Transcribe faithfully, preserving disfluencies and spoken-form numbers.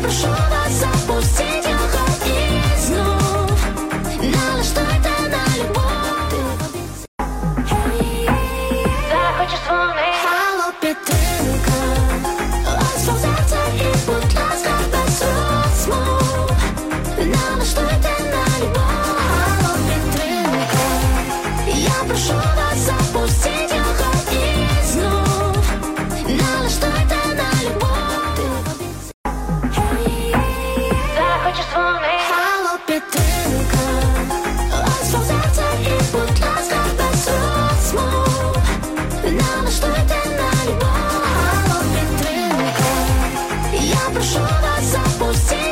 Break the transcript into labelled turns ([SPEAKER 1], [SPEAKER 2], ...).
[SPEAKER 1] прошу вас запустить його і знов налаштуйте на любов. Захочеш дзвони, алло, підтримка. Ось вам серце і, будь ласка, без розмов налаштуйте на любов. Алло, підтримка. Я прошу вас запустить його і знов налаштуйте на любов. Захочеш дзвони, алло, підтримка. Ось вам серце і, будь ласка, без розмов налаштуйте на любов. Алло, підтримка. Я прошу вас запустити.